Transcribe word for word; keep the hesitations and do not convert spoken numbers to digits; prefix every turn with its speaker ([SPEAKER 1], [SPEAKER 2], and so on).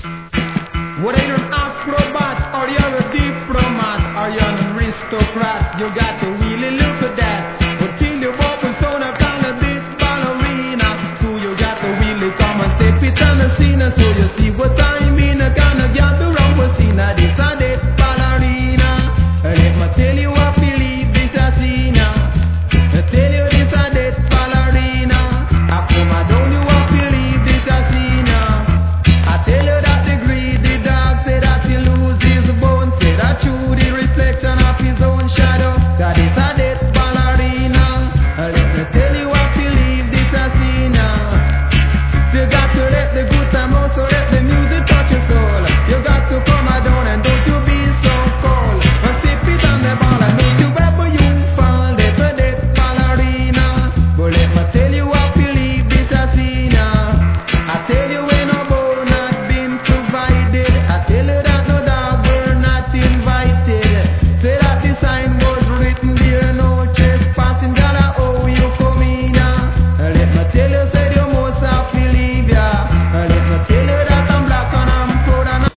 [SPEAKER 1] What ain't an acrobat, or you're a diplomat, or you're an aristocrat? You got to really look at that. But till you open so now call it this ballerina. So you got to really come and step it on the scene, so you see what I